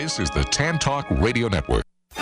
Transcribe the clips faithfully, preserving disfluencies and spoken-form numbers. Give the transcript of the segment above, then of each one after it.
This is the Tan Talk Radio Network.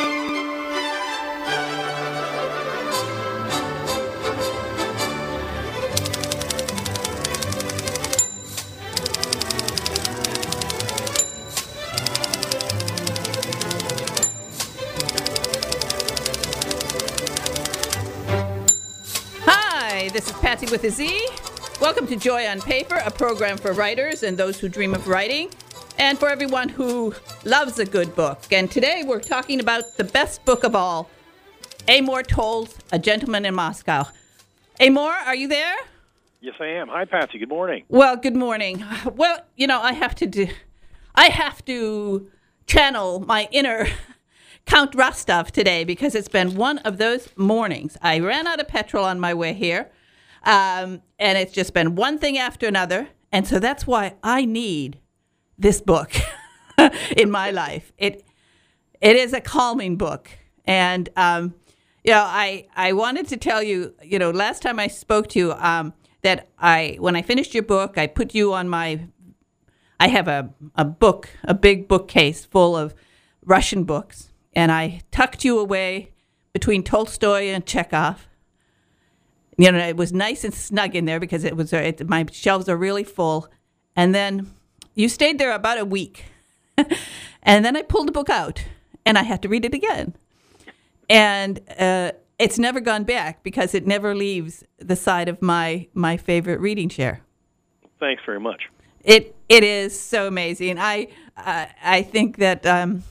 Hi, this is Patsy with a Z. Welcome to Joy on Paper, a program for writers and those who dream of writing, and for everyone who loves a good book. And today we're talking about the best book of all, Amor Towles, A Gentleman in Moscow. Amor, are you there? Yes, I am. Hi, Patsy. Good morning. Well, good morning. Well, you know, I have to do, I have to channel my inner Count Rostov today because it's been one of those mornings. I ran out of petrol on my way here. Um, and it's just been one thing after another. And so that's why I need this book in my life. It It is a calming book. And, um, you know, I, I wanted to tell you, you know, last time I spoke to you, um, that I, when I finished your book, I put you on my, I have a, a book, a big bookcase full of Russian books. And I tucked you away between Tolstoy and Chekhov. You know, it was nice and snug in there because it was it, my shelves are really full. And then you stayed there about a week. And then I pulled the book out and I had to read it again. And uh, it's never gone back because it never leaves the side of my, my favorite reading chair. Thanks very much. It It is so amazing. I, uh, I think that um,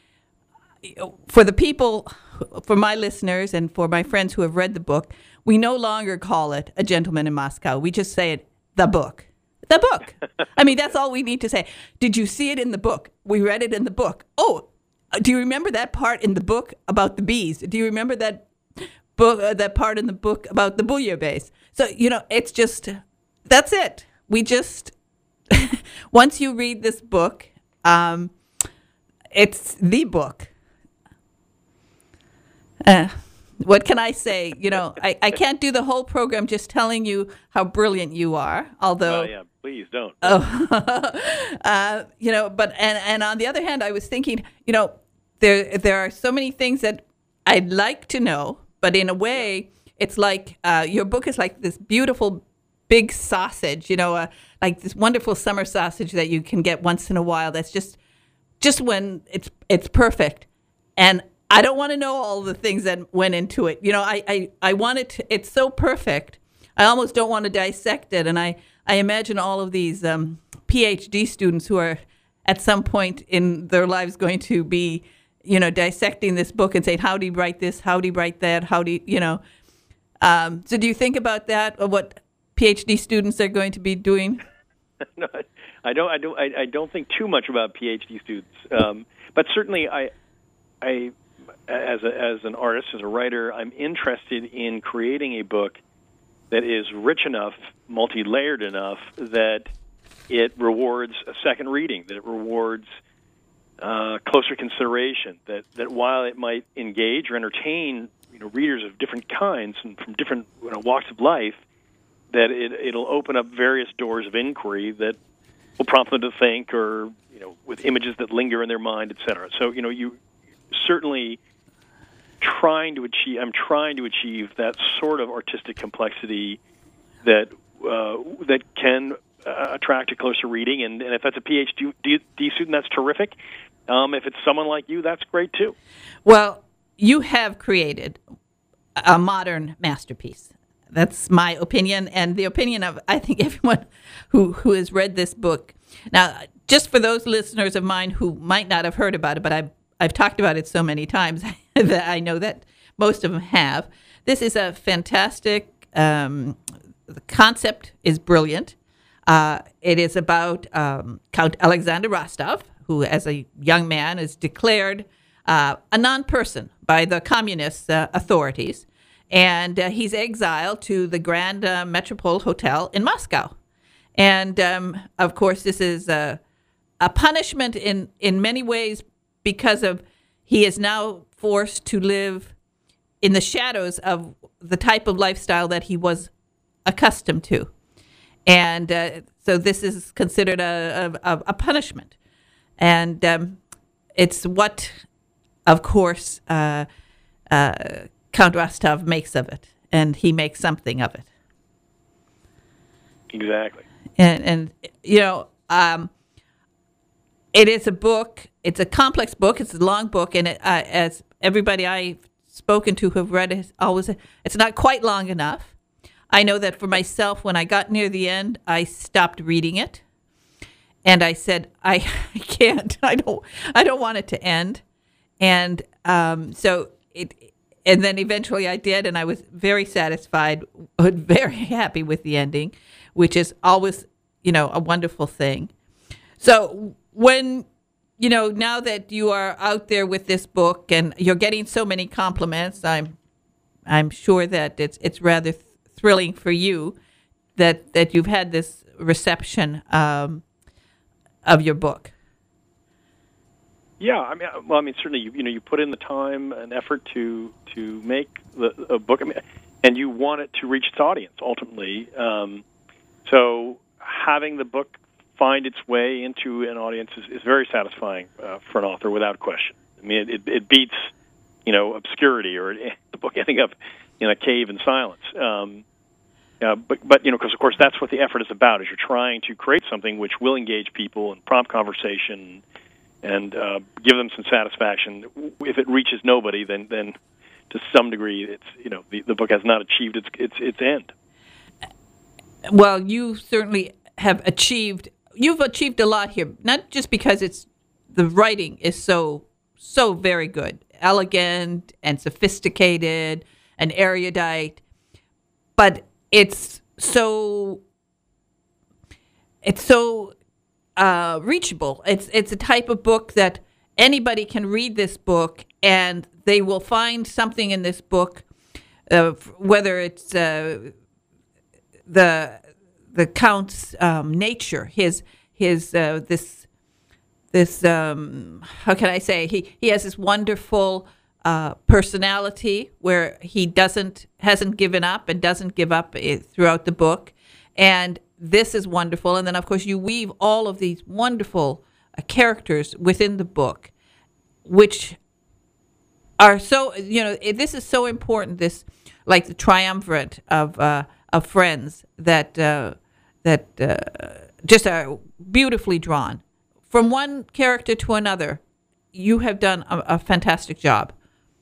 for the people, for my listeners and for my friends who have read the book, we no longer call it A Gentleman in Moscow. We just say it, the book. The book. I mean, that's all we need to say. Did you see it in the book? We read it in the book. Oh, do you remember that part in the book about the bees? Do you remember that book, uh, that part in the book about the bouillabaisse? So, you know, it's just, that's it. We just, once you read this book, um, it's the book. Uh, What can I say? You know, I, I can't do the whole program just telling you how brilliant you are, although... Oh, yeah, please don't. Oh, uh, you know, but, and, and on the other hand, I was thinking, you know, there there are so many things that I'd like to know, but in a way, it's like, uh, your book is like this beautiful big sausage, you know, uh, like this wonderful summer sausage that you can get once in a while that's just, just when it's it's perfect. And I don't want to know all the things that went into it. You know, I, I, I want it to, it's so perfect. I almost don't want to dissect it. And I, I imagine all of these um, P H D students who are at some point in their lives going to be, you know, dissecting this book and saying, how do you write this? How do you write that? How do you, you know. Um, so do you think about that, or what P H D students are going to be doing? No, I don't, I don't, I, I don't think too much about P H D students. Um, but certainly I, I, As a, as an artist, as a writer, I'm interested in creating a book that is rich enough, multi-layered enough, that it rewards a second reading, that it rewards uh, closer consideration, that, that while it might engage or entertain, you know, readers of different kinds and from different, you know, walks of life, that it, it'll open up various doors of inquiry that will prompt them to think, or, you know, with images that linger in their mind, et cetera. So, you know, you certainly trying to achieve, I'm trying to achieve that sort of artistic complexity that uh, that can uh, attract a closer reading. And, and if that's a P H D student, that's terrific. Um, if it's someone like you, that's great too. Well, you have created a modern masterpiece. That's my opinion, and the opinion of, I think, everyone who, who has read this book. Now, just for those listeners of mine who might not have heard about it, but I've, I've talked about it so many times that I know that most of them have. This is a fantastic, um, the concept is brilliant. Uh, it is about um, Count Alexander Rostov, who as a young man is declared uh, a non-person by the communist uh, authorities. And uh, he's exiled to the Grand uh, Metropole Hotel in Moscow. And, um, of course, this is a, a punishment in, in many ways because of he is now forced to live in the shadows of the type of lifestyle that he was accustomed to. And uh, so this is considered a, a, a punishment. And um, it's what, of course, uh, uh, Count Rostov makes of it, and he makes something of it. Exactly. And, and you know, um, it is a book. It's a complex book. It's a long book, and it, uh, as everybody I've spoken to who have read it always, it's not quite long enough. I know that for myself, when I got near the end, I stopped reading it, and I said, I, I can't. I don't. I don't want it to end. And um, so it. And then eventually I did, and I was very satisfied, very happy with the ending, which is always, you know, a wonderful thing. So when, you know, now that you are out there with this book and you're getting so many compliments, I'm I'm sure that it's it's rather th- thrilling for you that that you've had this reception um, of your book. Yeah, I mean, well, I mean, certainly, you, you know, you put in the time and effort to to make the a book, I mean, and you want it to reach its audience ultimately. Um, so having the book find its way into an audience is, is very satisfying uh, for an author, without question. I mean, it, it beats, you know, obscurity or the book ending up in a cave in silence. Um, uh, but, but you know, because of course that's what the effort is about. Is you're trying to create something which will engage people and prompt conversation. And uh, give them some satisfaction. If it reaches nobody, then, then to some degree, it's you know the, the book has not achieved its its its end. Well, you certainly have achieved. You've achieved a lot here, not just because it's the writing is so so very good, elegant and sophisticated and erudite, but it's so it's so. Uh, reachable. It's it's a type of book that anybody can read this book and they will find something in this book, uh, whether it's uh, the the Count's um, nature, his his uh, this this um, how can I say he he has this wonderful uh, personality where he doesn't hasn't given up and doesn't give up throughout the book, and this is wonderful. And then, of course, you weave all of these wonderful uh, characters within the book, which are so, you know, it, this is so important, this, like the triumvirate of uh, of friends that, uh, that uh, just are beautifully drawn. From one character to another, you have done a, a fantastic job.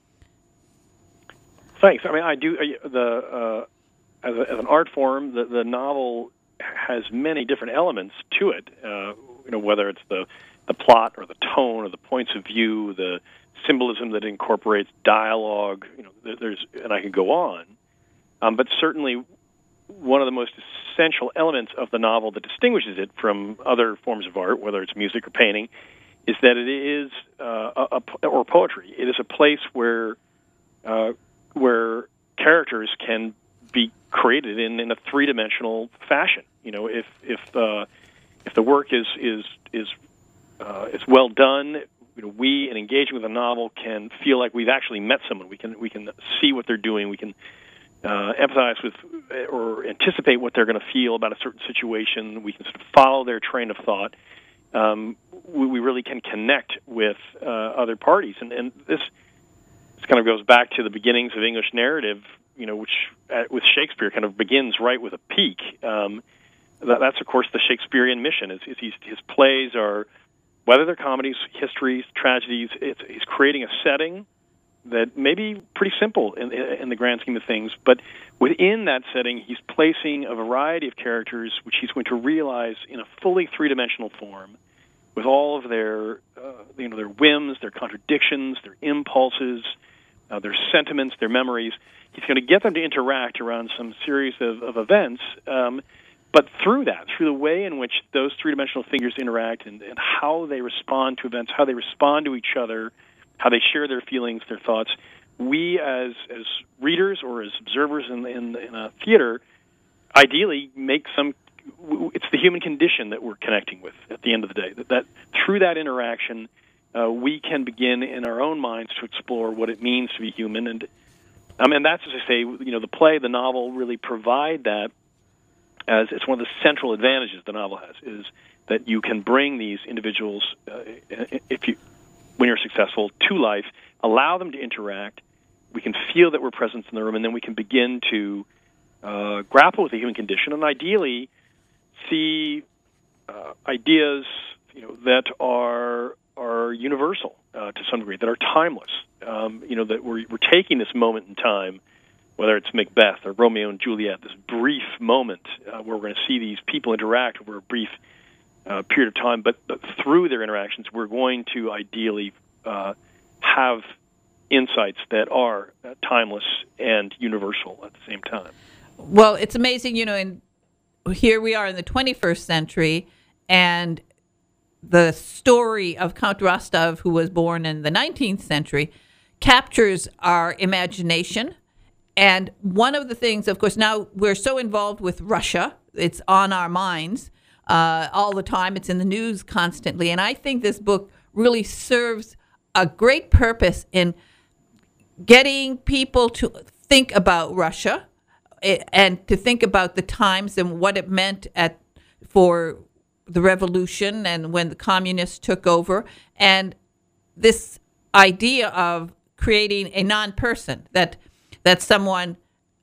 Thanks. I mean, I do, uh, the uh, as, a, as an art form, the, the novel has many different elements to it. Uh, you know, whether it's the the plot or the tone or the points of view, the symbolism that incorporates dialogue. You know, there's and I could go on. Um, but certainly, one of the most essential elements of the novel that distinguishes it from other forms of art, whether it's music or painting, is that it is uh, a, a, or poetry. It is a place where uh, where characters can be created in, in a three-dimensional fashion. You know, if if uh, if the work is is is uh, is well done, you know, we in engaging with a novel can feel like we've actually met someone. We can we can see what they're doing. We can uh, empathize with or anticipate what they're going to feel about a certain situation. We can sort of follow their train of thought. Um, we, we really can connect with uh, other parties, and and this this kind of goes back to the beginnings of English narrative. You know, which uh, with Shakespeare kind of begins right with a peak. Um, that, that's, of course, the Shakespearean mission. Is, is he's, his plays are, whether they're comedies, histories, tragedies, it's, he's creating a setting that may be pretty simple in, in the grand scheme of things, but within that setting, he's placing a variety of characters which he's going to realize in a fully three-dimensional form, with all of their, uh, you know, their whims, their contradictions, their impulses, uh, their sentiments, their memories. He's going to get them to interact around some series of, of events, um, but through that, through the way in which those three-dimensional figures interact and, and how they respond to events, how they respond to each other, how they share their feelings, their thoughts, we as as readers or as observers in, in, in a theater ideally make some, it's the human condition that we're connecting with at the end of the day, that, that through that interaction, uh, we can begin in our own minds to explore what it means to be human. And I mean, that's as I say, you know, the play, the novel really provide that as it's one of the central advantages the novel has, is that you can bring these individuals, uh, if you when you're successful to life, allow them to interact. We can feel that we're present in the room, and then we can begin to uh, grapple with the human condition, and ideally see uh, ideas, you know, that are are universal uh, to some degree, that are timeless. Um, you know, that we're we're taking this moment in time, whether it's Macbeth or Romeo and Juliet, this brief moment uh, where we're going to see these people interact over a brief uh, period of time, but, but through their interactions, we're going to ideally uh, have insights that are uh, timeless and universal at the same time. Well, it's amazing, you know, and here we are in the twenty-first century, and the story of Count Rostov, who was born in the nineteenth century, captures our imagination. And one of the things, of course, now we're so involved with Russia, it's on our minds uh, all the time. It's in the news constantly. And I think this book really serves a great purpose in getting people to think about Russia and to think about the times and what it meant at for the revolution and when the communists took over. And this idea of creating a non-person, that that someone,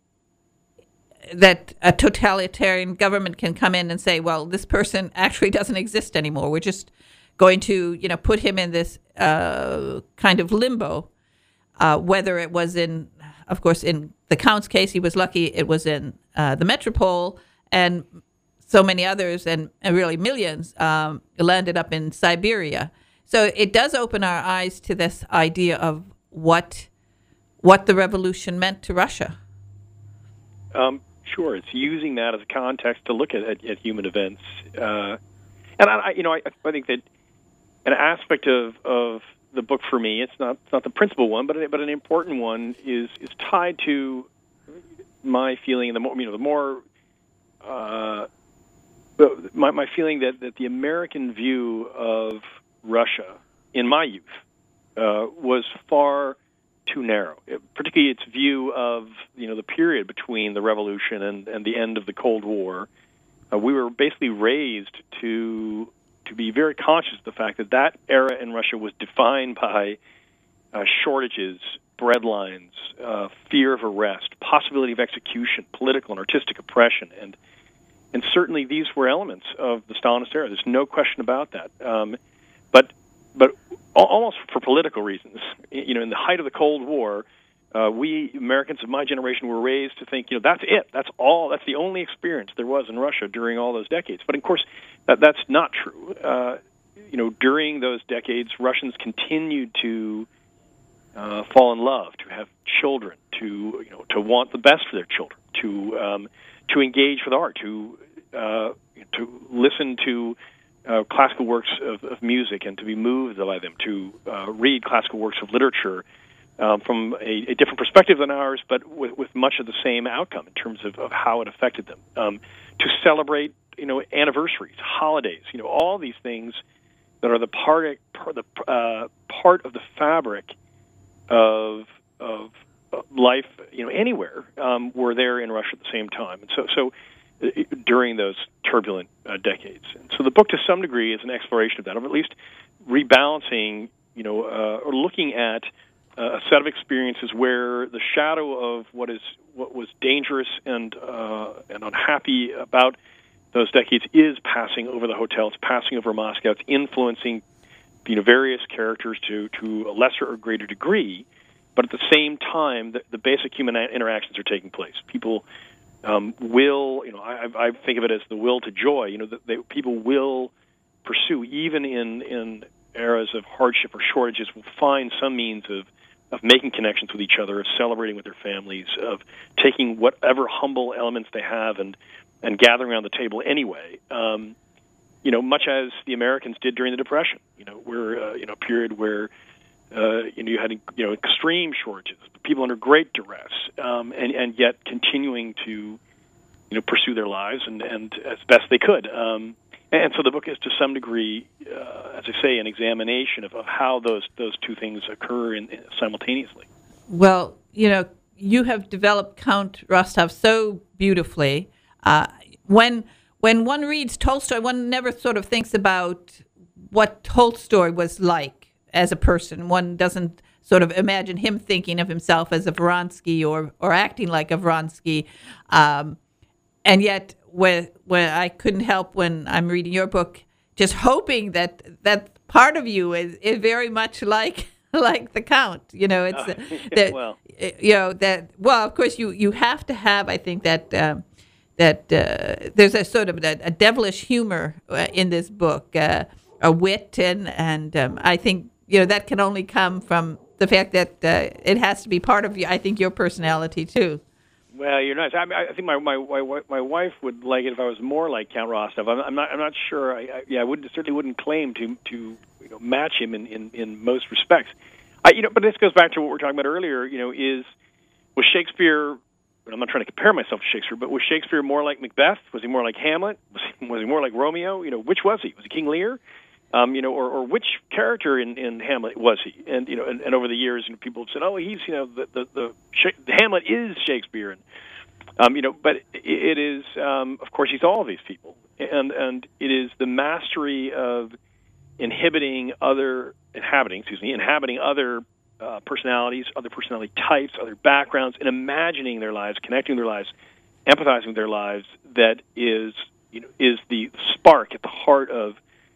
that a totalitarian government can come in and say, well, this person actually doesn't exist anymore. We're just going to, you know, put him in this uh, kind of limbo. Uh, whether it was in, of course, in the Count's case, he was lucky it was in uh, the Metropole, and so many others, and, and really millions, um, landed up in Siberia. So it does open our eyes to this idea of what what the revolution meant to Russia. Um, sure, it's using that as a context to look at, at, at human events, uh, and I, you know, I, I think that an aspect of, of the book for me, it's not it's not the principal one, but but an important one is is tied to my feeling. The more you know, the more uh, my my feeling that, that the American view of Russia in my youth uh, was far too narrow, it, particularly its view of you know the period between the revolution and, and the end of the Cold War. Uh, we were basically raised to to be very conscious of the fact that that era in Russia was defined by uh, shortages, bread lines, uh, fear of arrest, possibility of execution, political and artistic oppression, and and certainly these were elements of the Stalinist era. There's no question about that. Um, but but almost for political reasons, you know, in the height of the Cold War, uh, we Americans of my generation were raised to think, you know, that's it, that's all, that's the only experience there was in Russia during all those decades. But of course, that, that's not true. Uh, you know, during those decades, Russians continued to uh, fall in love, to have children, to you know, to want the best for their children, to um, to engage with art, to uh, to listen to Uh, classical works of, of music and to be moved by them, to uh, read classical works of literature um, from a, a different perspective than ours, but with, with much of the same outcome in terms of, of how it affected them. Um, to celebrate, you know, anniversaries, holidays, you know, all these things that are the part, part, the, uh, part of the fabric of of life, you know, anywhere um, were there in Russia at the same time, and so so. during those turbulent uh, decades. And so the book, to some degree, is an exploration of that, of at least rebalancing, you know, uh, or looking at uh, a set of experiences where the shadow of what is what was dangerous and uh, and unhappy about those decades is passing over the hotel, it's passing over Moscow, it's influencing, you know, various characters to to a lesser or greater degree, but at the same time, the, the basic human interactions are taking place. People Um, will, you know, I, I think of it as the will to joy. You know, that they, people will pursue, even in, in eras of hardship or shortages, will find some means of, of making connections with each other, of celebrating with their families, of taking whatever humble elements they have and, and gathering around the table anyway. Um, you know, much as the Americans did during the Depression. You know, we're uh, you know a period where uh, you know you had you know extreme shortages, people under great duress, um, and and yet continuing to you know pursue their lives and, and as best they could. Um, and so the book is to some degree, uh, as I say, an examination of, of how those those two things occur in, in simultaneously. Well, you know, you have developed Count Rostov so beautifully. Uh, when when one reads Tolstoy, one never sort of thinks about what Tolstoy was like as a person. One doesn't sort of imagine him thinking of himself as a Vronsky or or acting like a Vronsky. Um, and yet, when, when I couldn't help when I'm reading your book, just hoping that that part of you is, is very much like like the Count. You know, it's Oh, uh, yeah, that well. you know that. Well, of course, you you have to have. I think that. Um, that uh, there's a sort of a, a devilish humor uh, in this book, uh, a wit, and and um, I think you know that can only come from the fact that uh, it has to be part of you. I think your personality too. Well, you're nice. I, mean, I think my, my my my wife would like it if I was more like Count Rostov. I'm, I'm not I'm not sure. I, I, yeah, I would certainly wouldn't claim to to you know, match him in, in, in most respects. I, you know, but this goes back to what we were talking about earlier. You know, is was Shakespeare? I'm not trying to compare myself to Shakespeare, but was Shakespeare more like Macbeth? Was he more like Hamlet? Was he, was he more like Romeo? You know, which was he? Was he King Lear? Um, you know, or, or which character in, in Hamlet was he? And you know, and, and over the years, you know, people have said, "Oh, he's you know the the, the, the Hamlet is Shakespeare," and um, you know, but it, it is um, of course he's all of these people, and and it is the mastery of inhibiting other inhabiting, excuse me, inhabiting other. Uh, personalities, other personality types, other backgrounds, and imagining their lives, connecting their lives, empathizing with their lives. That is, you know, is the spark at the heart of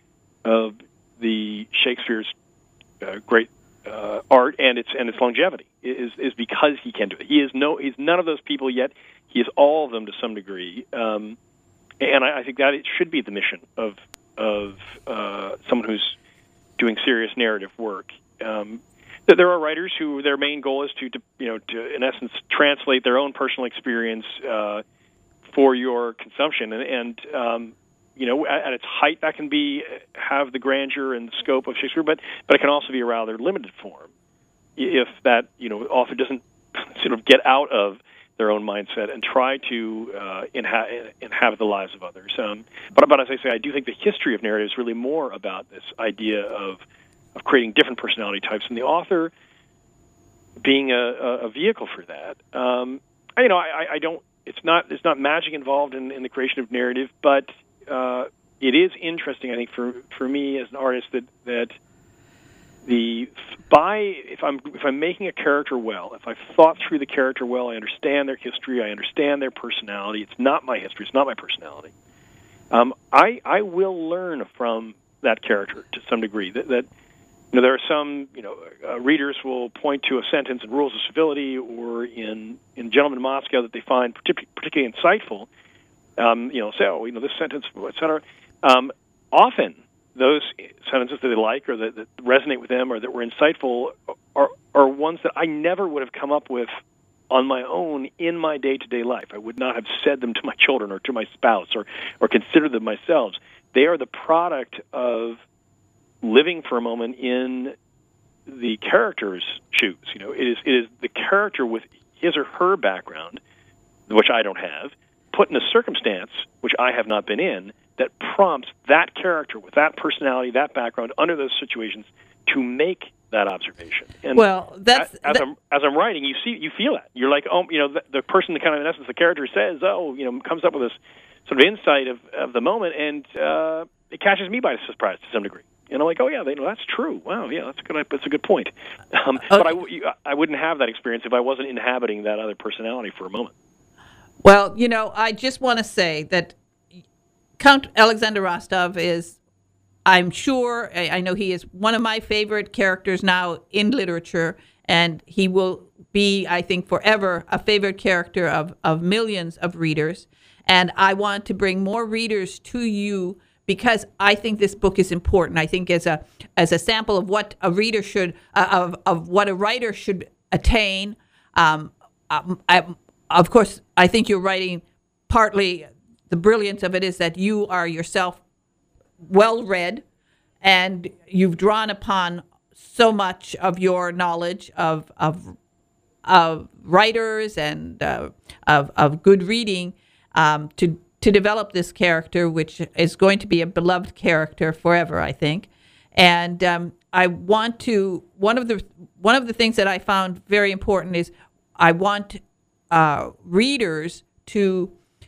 of the Shakespeare's uh, great uh, art and its and its longevity. Is is because he can do it. He is no, he's none of those people yet. He is all of them to some degree, um, and I, I think that it should be the mission of of uh, someone who's doing serious narrative work. Um, There are writers who their main goal is to, to you know, to in essence translate their own personal experience uh, for your consumption, and, and um, you know, at, at its height, that can be have the grandeur and the scope of Shakespeare, but but it can also be a rather limited form if that you know author doesn't sort of get out of their own mindset and try to uh, inha- inhabit the lives of others. Um, but but as I say, I do think the history of narrative is really more about this idea of of creating different personality types, and the author being a, a vehicle for that. Um, you know, I, I don't. It's not. There's not magic involved in, in the creation of narrative, but uh, it is interesting. I think for for me as an artist that that the by if I'm if I'm making a character well, if I've thought through the character well, I understand their history, I understand their personality. It's not my history. It's not my personality. Um, I I will learn from that character to some degree. That. that You know, there are some, you know, uh, readers will point to a sentence in Rules of Civility or in, in Gentlemen in Moscow that they find partic- particularly insightful. Um, you know, say, oh, you know, this sentence, et cetera. Um, often those sentences that they like or that, that resonate with them or that were insightful are, are ones that I never would have come up with on my own in my day-to-day life. I would not have said them to my children or to my spouse or, or considered them myself. They are the product of living for a moment in the character's shoes. You know, it is it is the character with his or her background, which I don't have, put in a circumstance which I have not been in, that prompts that character with that personality, that background, under those situations, to make that observation. And well, that's as, as that, I'm as I'm writing, you see, you feel that. You're like, oh, you know, the, the person, that kind of in essence, the character says, oh, you know, comes up with this sort of insight of, of the moment, and uh, it catches me by surprise to some degree. And I'm like, oh yeah, they know that's true. Wow, yeah, that's a good. That's a good point. Um, okay. But I, you, I wouldn't have that experience if I wasn't inhabiting that other personality for a moment. Well, you know, I just want to say that Count Alexander Rostov is, I'm sure, I, I know he is one of my favorite characters now in literature, and he will be, I think, forever a favorite character of of millions of readers. And I want to bring more readers to you, because I think this book is important. I think as a as a sample of what a reader should, uh, of of what a writer should attain. Um, I, of course, I think you're writing. Partly, the brilliance of it is that you are yourself well read, and you've drawn upon so much of your knowledge of of of writers and uh, of of good reading um, to. to develop this character, which is going to be a beloved character forever, I think. And um, I want to, one of the one of the things that I found very important is I want uh, readers to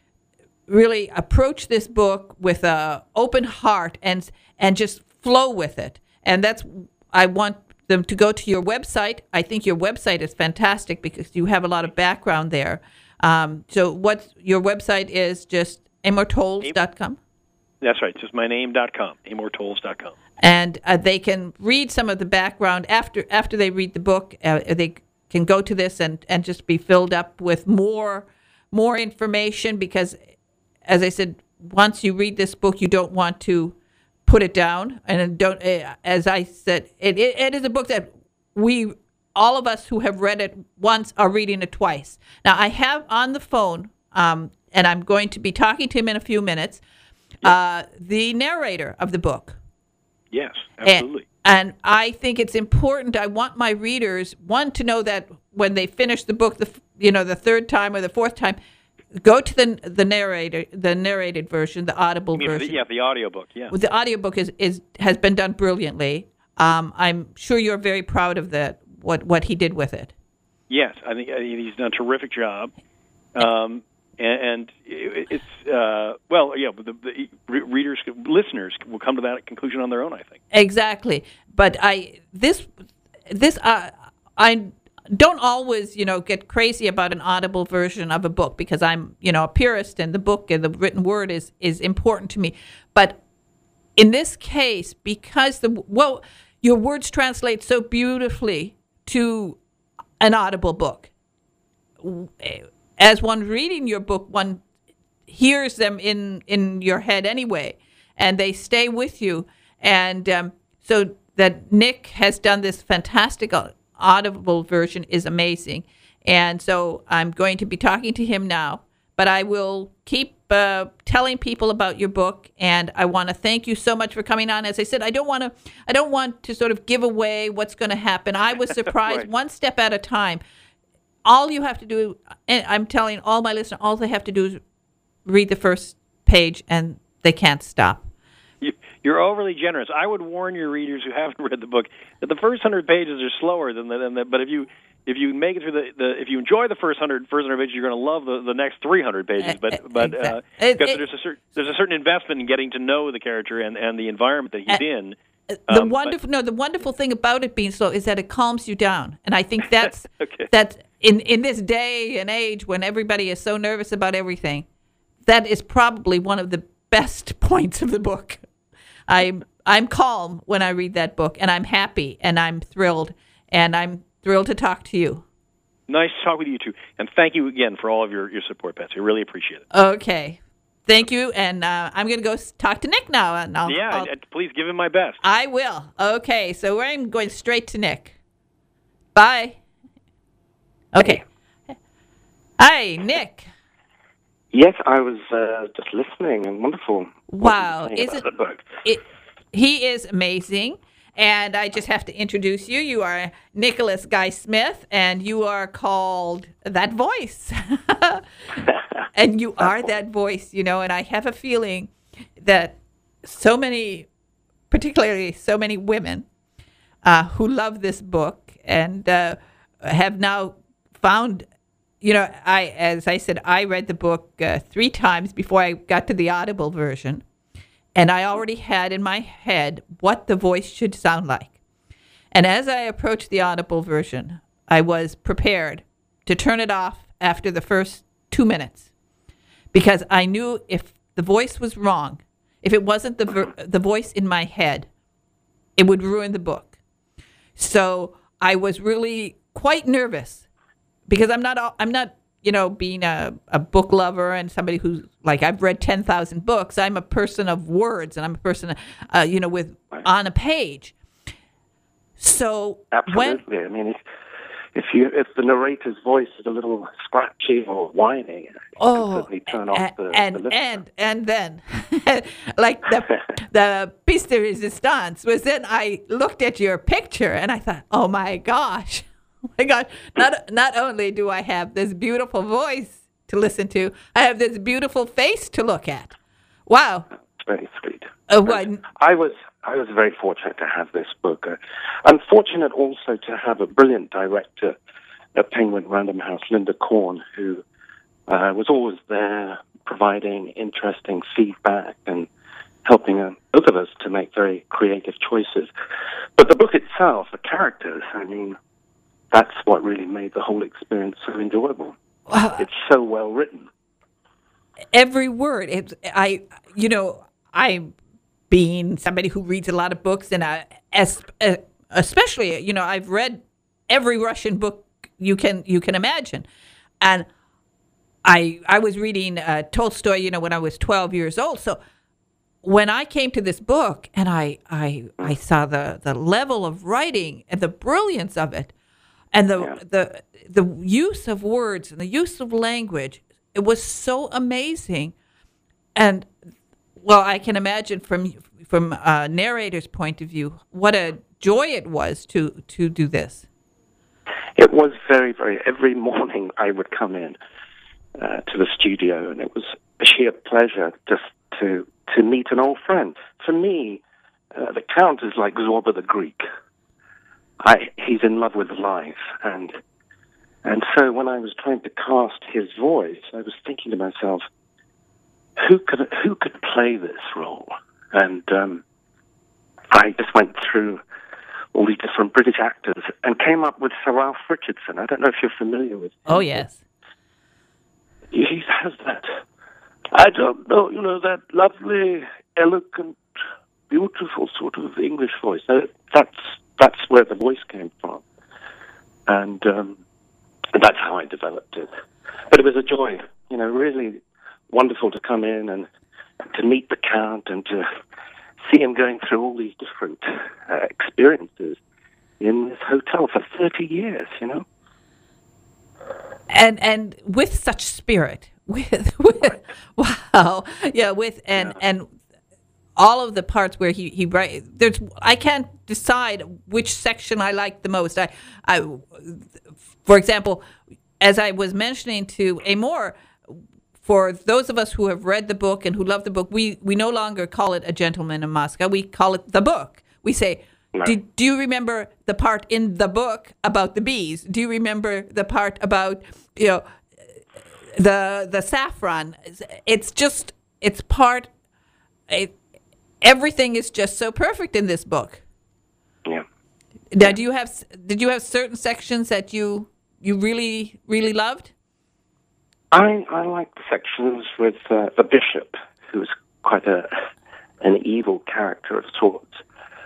really approach this book with an open heart and and just flow with it. And that's I want them to go to your website. I think your website is fantastic because you have a lot of background there. Um, so what your website is just amor tolles dot com? That's right. Just my name dot com, amor tolles dot com. And uh, they can read some of the background after after they read the book. Uh, they can go to this and, and just be filled up with more more information because, as I said, once you read this book, you don't want to put it down. And don't, uh, as I said, it, it, it is a book that we, all of us who have read it once, are reading it twice. Now, I have on the phone, um, and I'm going to be talking to him in a few minutes, uh, the narrator of the book. Yes, absolutely. And, and I think it's important. I want my readers, one, to know that when they finish the book, the you know, the third time or the fourth time, go to the the narrator, the narrated version, the Audible version. The, yeah, the audiobook, yeah. Well, the audiobook is, is has been done brilliantly. Um, I'm sure you're very proud of that, what what he did with it. Yes, I think, I think he's done a terrific job. Um, and, and it's, uh, well, yeah, the, the readers, listeners will come to that conclusion on their own, I think. Exactly. But I, this, this, uh, I don't always, you know, get crazy about an Audible version of a book because I'm, you know, a purist and the book and the written word is, is important to me. But in this case, because the, well, your words translate so beautifully to an Audible book. As one reading your book, one hears them in, in your head anyway, and they stay with you. And um, so that Nick has done this fantastic Audible version is amazing. And so I'm going to be talking to him now, but I will keep uh, telling people about your book. And I want to thank you so much for coming on. As I said, I don't want to, I don't want to sort of give away what's going to happen. I was surprised right. One step at a time. All you have to do, and I'm telling all my listeners, all they have to do is read the first page and they can't stop. You're overly generous. I would warn your readers who haven't read the book that the first hundred pages are slower than the, than the but if you if you make it through the, the if you enjoy the first hundred first hundred pages, you're going to love the, the next three hundred pages. But but uh, because it, there's a certain there's a certain investment in getting to know the character and, and the environment that he's uh, in. The um, wonderful but, no, the wonderful thing about it being slow is that it calms you down, and I think that's okay. that's in in this day and age when everybody is so nervous about everything, that is probably one of the best points of the book. I'm I'm calm when I read that book, and I'm happy, and I'm thrilled, and I'm thrilled to talk to you. Nice to talk with you, too. And thank you again for all of your, your support, Betsy. I really appreciate it. Okay. Thank you, and uh, I'm going to go talk to Nick now. And I'll, yeah, I'll, please give him my best. I will. Okay, so I'm going straight to Nick. Bye. Okay. Hi, Nick. Yes, I was uh, just listening, and wonderful. Wow, is it, the book. it? He is amazing, and I just have to introduce you. You are Nicholas Guy Smith, and you are called That Voice, and you are that voice, you know. And I have a feeling that so many, particularly so many women, uh, who love this book and uh, have now found. You know, I as I said, I read the book uh, three times before I got to the Audible version, and I already had in my head what the voice should sound like. And as I approached the Audible version, I was prepared to turn it off after the first two minutes, because I knew if the voice was wrong, if it wasn't the ver- the voice in my head, it would ruin the book. So I was really quite nervous. Because I'm not, I'm not, you know, being a, a book lover and somebody who's like, I've read ten thousand books. I'm a person of words, and I'm a person, uh, you know, with on a page. So absolutely, when, I mean, if, if you if the narrator's voice is a little scratchy or whiny, you oh, can certainly turn off the and the and and then, like the the piece de resistance was then I looked at your picture and I thought, oh my gosh. Oh my God, not not only do I have this beautiful voice to listen to, I have this beautiful face to look at. Wow. That's very sweet. Uh, well, I was I was very fortunate to have this book. Uh, I'm fortunate also to have a brilliant director at Penguin Random House, Linda Korn, who uh, was always there providing interesting feedback and helping uh, both of us to make very creative choices. But the book itself, the characters, I mean, that's what really made the whole experience so enjoyable. Wow. It's so well written. Every word. It, I, you know, I, being somebody who reads a lot of books, and I, as, uh, especially, you know, I've read every Russian book you can you can imagine, and I I was reading uh, Tolstoy, you know, when I was twelve years old. So when I came to this book and I I, I saw the, the level of writing and the brilliance of it, and the Yeah. the the use of words and the use of language, it was so amazing. And well, I can imagine from from a narrator's point of view what a joy it was to to do this. It was very, very, every morning I would come in uh, to the studio, and it was a sheer pleasure just to to meet an old friend. For me, uh, the Count is like Zorba the Greek. I, he's in love with life, and and so when I was trying to cast his voice, I was thinking to myself, who could who could play this role? And um, I just went through all these different British actors and came up with Sir Ralph Richardson. I don't know if you're familiar with him. Oh, yes. He has that, I don't know, you know, that lovely, elegant, beautiful sort of English voice. Uh, That's that's where the voice came from. And, um, and that's how I developed it. But it was a joy, you know, really wonderful to come in and, and to meet the Count and to see him going through all these different uh, experiences in this hotel for thirty years, you know. And and with such spirit, with, with wow, yeah, with and Yeah. and all of the parts where he he write. There's I can't decide which section I like the most. I I, for example, as I was mentioning to Amor, for those of us who have read the book and who love the book, we, we no longer call it A Gentleman in Moscow. We call it the book. We say, No. do, do you remember the part in the book about the bees? Do you remember the part about, you know, the the saffron? It's just, it's part, it, everything is just so perfect in this book. Yeah. Now, do you have, did you have certain sections that you you really, really loved? I, I like the sections with uh, the bishop, who's quite a an evil character of sorts.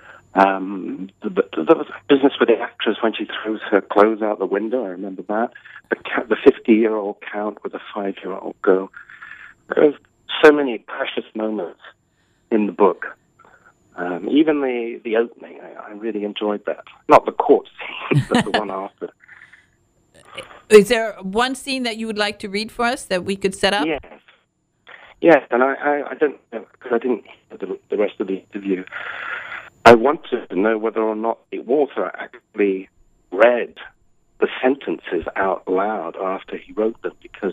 Um, the, the, the business with the actress when she throws her clothes out the window, I remember that. The the fifty-year-old Count with a five-year-old girl. There's so many precious moments in the book. Um, even the, the opening, I, I really enjoyed that. Not the court scene, but the one after. Is there one scene that you would like to read for us that we could set up? Yes. Yes, and I, I, I don't know, because I didn't hear the, the rest of the interview. I wanted to know whether or not the author actually read the sentences out loud after he wrote them, because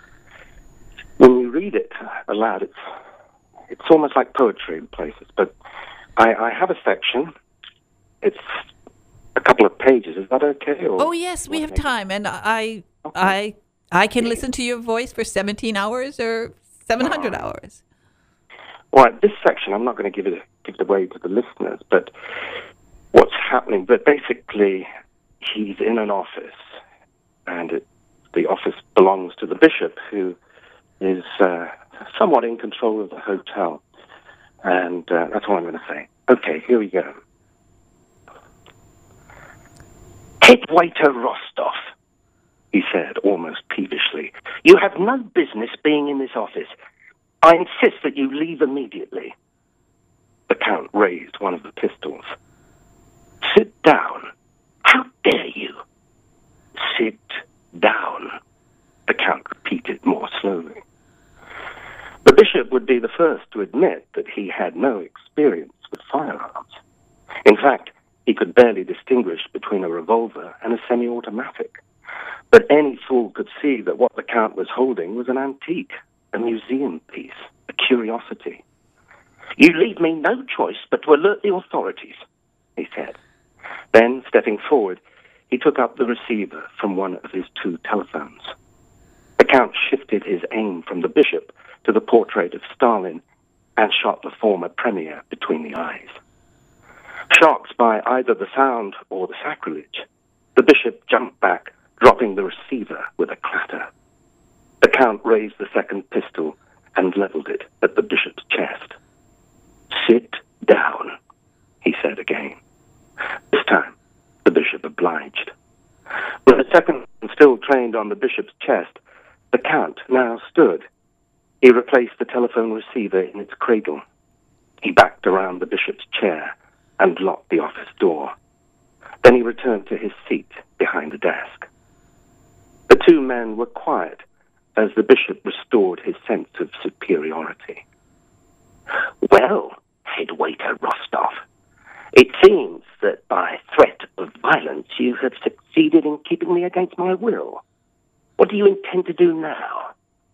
when you read it aloud, it's it's almost like poetry in places. But I, I have a section. It's a couple of pages. Is that okay? Or Oh yes, we have time, and I, Okay. I, I can listen to your voice for seventeen hours or seven hundred hours. Well, this section, I'm not going to give it give it away to the listeners, but what's happening? But basically, he's in an office, and it, the office belongs to the bishop, who is uh, somewhat in control of the hotel, and uh, that's all I'm going to say. Okay, here we go. Head waiter Rostov, he said, almost peevishly, you have no business being in this office. I insist that you leave immediately. The Count raised one of the pistols. Sit down. How dare you? Sit down, the Count repeated more slowly. The bishop would be the first to admit that he had no experience with firearms. In fact, he could barely distinguish between a revolver and a semi-automatic. But any fool could see that what the Count was holding was an antique, a museum piece, a curiosity. You leave me no choice but to alert the authorities, he said. Then, stepping forward, he took up the receiver from one of his two telephones. The Count shifted his aim from the bishop to the portrait of Stalin and shot the former premier between the eyes. Shocked by either the sound or the sacrilege, the bishop jumped back, dropping the receiver with a clatter. The Count raised the second pistol and leveled it at the bishop's chest. "Sit down," he said again. This time, the bishop obliged. With the second still trained on the bishop's chest, the Count now stood. He replaced the telephone receiver in its cradle. He backed around the bishop's chair and locked the office door. Then he returned to his seat behind the desk. The two men were quiet as the bishop restored his sense of superiority. "Well, head waiter Rostov, it seems that by threat of violence you have succeeded in keeping me against my will. What do you intend to do now?"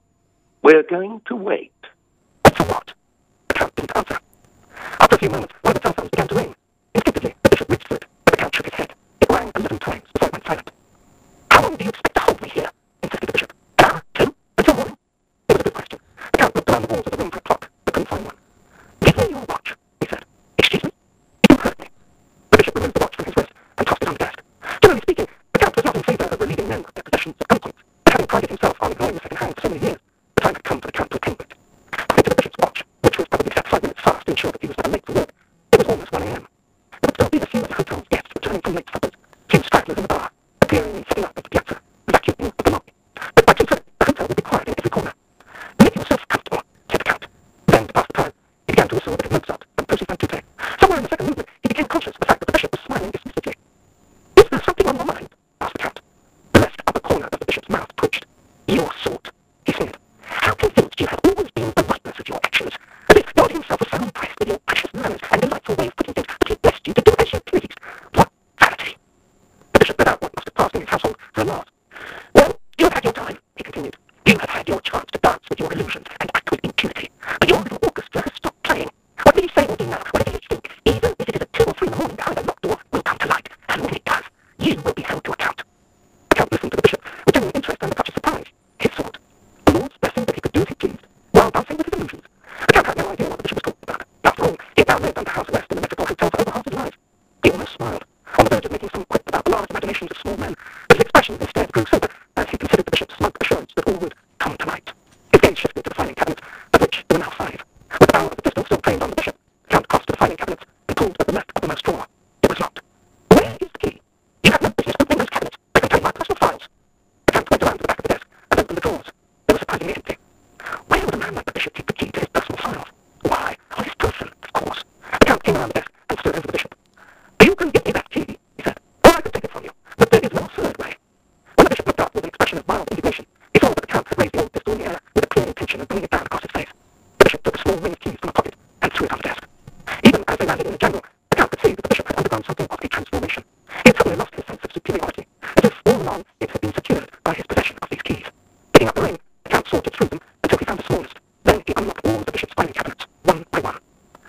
"We're going to wait." "For what?" The Count didn't answer. After a few moments, one of the telephones began to ring. Instinctively, the bishop reached for it, but the Count shook his head. It rang eleven times before it went silent. "How long do you expect to hold me here?" insisted the bishop. "An hour? Two? Until morning?" It was a good question. The Count looked around the walls of the room for a clock, but couldn't find one. "Give me your watch," he said. "Excuse me? You heard me." The bishop removed the watch from his wrist and tossed it on the desk. Generally speaking, the Count was not in favor of relieving men of their possessions at gunpoint, but having prided himself on ignoring the second hand for so many years, the time had come for the Count to attend to it. According to the bishop's watch, which was probably set five minutes fast to ensure that he was never late for work, it was almost one a.m. There would still be a few of the hotel's guests returning from late suppers, few stragglers in the bar, appearing and sitting up at the piazza, vacuuming up the lobby. But by two thirty, the hotel would be quiet in every corner. "Make yourself comfortable," said the Count. Then, to pass the time, he began to whistle a bit of Mozart from Percy van Tutte. Somewhere in the second movement, he became conscious of the fact that the bishop was smiling dismissively. "Is there something on your mind?" asked the Count. The left upper corner of the bishop's mouth twitched. "Your sort," he sneered. "How convinced you have always been of the rightness of your actions, as if God himself was so impressed with your precious manners and delightful way of putting things that he blessed you to do as you pleased. What vanity!" The bishop let out what must have passed in his household for a laugh. "Well, you have had your time," he continued. "You have had your chance to dance with your illusions and act with impunity, but your little orchestra has stopped playing. Whatever you say or do now, whatever you think, even if it is at two or three in the morning behind a locked door, will come to light, and when it does, you will be held to account." The Count listened to the bishop with genuine interest and a touch of surprise. His thought, the Lord's blessing that he could do as he pleased, while dancing with his illusions. The Count had no idea what the bishop was talking about. After all, he had now lived under house arrest in the Metropole Hotel for over half his life. He almost smiled, on the verge of making some quip about the large imaginations of small men, but his expression instead grew sober as he considered the bishop's smug assurance that all would come to light. His gaze shifted to the filing cabinet, of which there were now five. With the barrel of the pistol still trained on the bishop, the Count crossed to the filing cabinet and pulled at the left uppermost drawer. It was locked. "Where is the key? You have no business opening those cabinets. They contain my personal files." The Count went around to the back of the desk and opened the drawers. They were surprisingly empty. Where would a man like the bishop keep the key to his personal files? Why, on his person, of course. The Count came around the desk and stood over the bishop. "You can give me that key," he said, "or I could take it from you. But there is no third way." When the bishop looked up with an expression of mild indignation, he saw that the Count had raised the old pistol in the air with a clear intention of bringing it down across his face. The bishop took a small ring of keys from a pocket and threw it on the desk. Even as they landed in the jungle, the Count could see that the bishop had undergone something of a transformation. He had suddenly lost his sense of superiority, as if all along it had been secured by his possession of these keys. Picking up the ring, the Count sorted through them until he found the smallest. Then he unlocked all of the bishop's filing cabinets, one by one.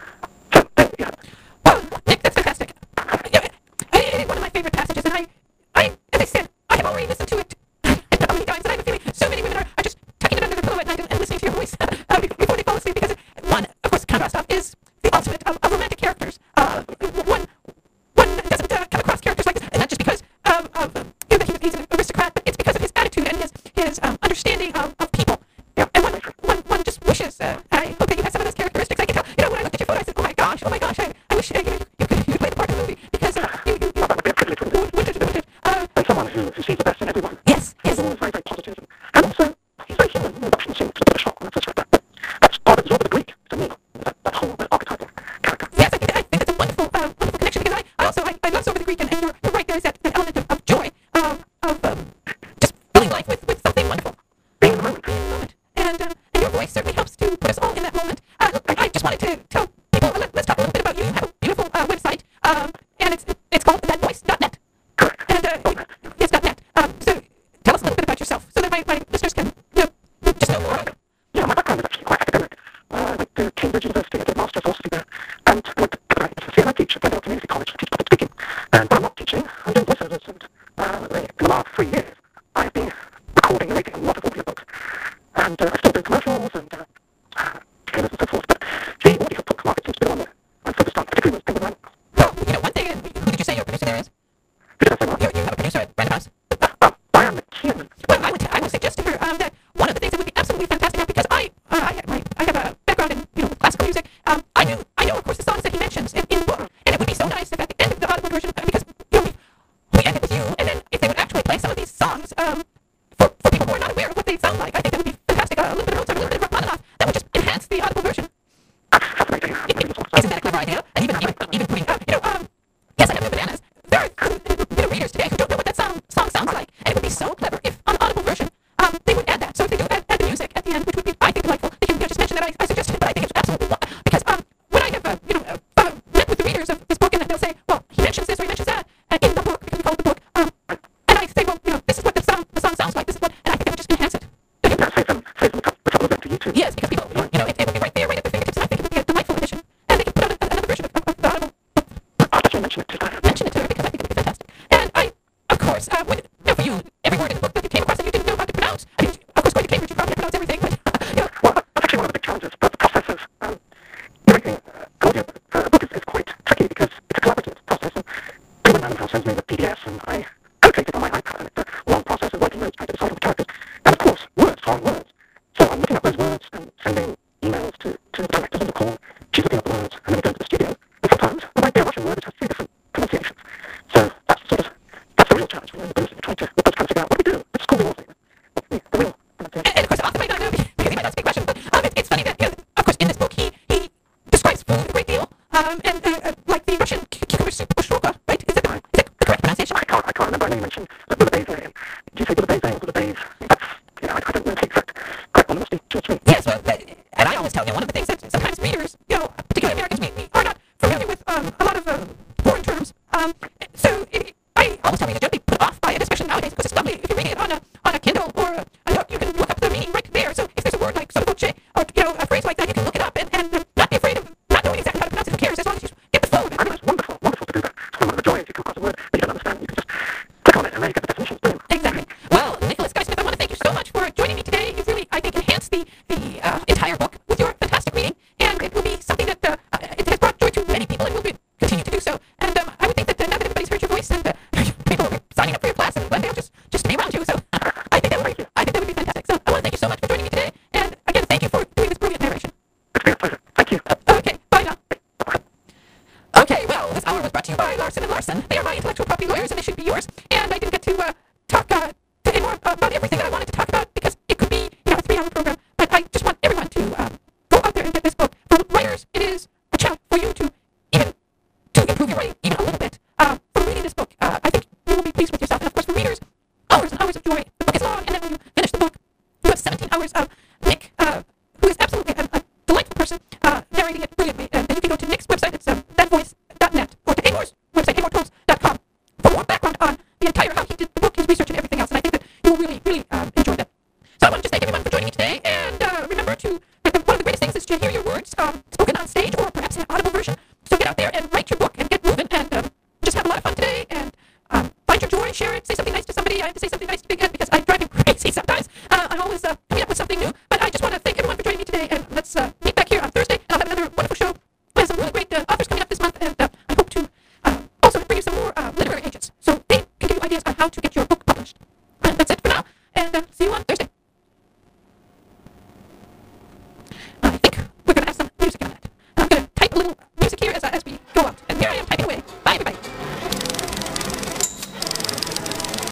So, there you have it. Wow, Nick, that's fantastic. Yeah, I- one of my favorite passages, and I, I, as I said, I have already listened to it how many times, and I have a feeling course, uh, when, you know, for you, every word in the book that you came across that you didn't know how to pronounce, I mean, of course, going to Cambridge, you probably pronounce everything, but, uh, you know. Well, that's actually one of the big challenges, but the process of um, writing uh, audio uh, a book is, is quite tricky because it's a collaborative process. And Penguin Random House sends me the P D Fs, and I annotate it on my iPad, and it's a long process of writing notes, trying to decide on the characters, and of course, words are words. So I'm looking up those words and sending emails to, to the directors of the call. She's looking up the words, and then we go into the studio. And sometimes there might be a Russian word that has three different pronunciations. So that's sort of that's the real challenge for me in the booth. We're trying to we're trying to figure out what do we do. Let's call the author. What's the, the real pronunciation? And, and of course, the author might not know because he might not speak Russian. But um, it, it's funny that, you know, of course, in this book, he he describes food a great deal. Um, and uh, uh, like the Russian cucumber soup, bushroka, right? Is that the, is that the correct pronunciation? I can't I can't remember. I know you mentioned uh, Bulabese. Did you say Bulabese or Bulabese? That's you know I, I don't know the exact correct one. It must be two or three. Yes, well, uh, and I always tell you one of the things that sometimes readers, you know, particularly Americans, we, we are not familiar with um, a lot of uh, foreign terms. Um, so it, I always tell readers, don't be put off by a description nowadays because it's lovely if you're reading it on a on a Kindle or a, a note. You can look up the meaning right there. So if there's a word like sottovoce or you know a phrase like that, you can look it up and, and uh, not be afraid of not knowing exactly how to pronounce it. Who cares? As long as you get the flow of it. I mean, it's wonderful, wonderful to do that. It's one of the joys. You come across a word that you don't understand, you can just click on it and then you get the definition. Boom. Exactly. Well, Nicholas Guy Smith, I want to thank you so much for joining me today. You've really, I think, enhanced the the uh, entire book with your fantastic reading, and it will be something that uh, uh, it has brought joy to many people and will be, continue to do so. And um, I would think that uh, now that everybody's heard your voice and uh, people will be signing up for your class and one day I'll just just be around you. So I think that would be, I think that would be fantastic. So I want to thank you so much for joining me today, and again, thank you for doing this brilliant narration. It's been a pleasure. Thank you. Uh, okay, bye now. Okay, well, this hour was brought to you by Larson and Larson. They are my intellectual property lawyers, and they should be yours. And I didn't get to uh, talk uh, to any more about everything that I wanted to talk about because it could be, you know, a three-hour program. But I just want everyone to um, go out there and get this book. For writers, it is a challenge for you to even to improve your writing even a little bit. Uh, for reading this book, uh, I think you will be pleased with yourself. And of course, for readers, hours and hours of joy. The book is long, and then when you finish the book, you have seventeen hours of Nick, uh, who is absolutely a, a delightful person, uh, narrating it brilliantly. And then you can go to Nick's website. It's um, that voice dot net or to Amor's website, amor tools dot com, for more background on the entire how he did the book, his research, and everything else. And I think that you will really, really um, enjoy that. So I want to just thank everyone for joining me today. And uh, remember to, that the, one of the greatest things is to hear your words um, spoken on stage or perhaps in an audible version. So get out there and write your book and get moving and um, just have a lot of fun today. And um, find your joy, share it, say something nice to somebody. I have to say something nice to Big Ed because I drive him crazy sometimes. Uh, I'm always uh, coming up with something new. But I just want to thank everyone for joining me today. And let's uh, meet back here on Thursday. And I'll have another wonderful show. We have some really great uh, authors coming up this month. And uh, I hope to uh, also bring you some more uh, literary agents. So they can give you ideas on how to get your book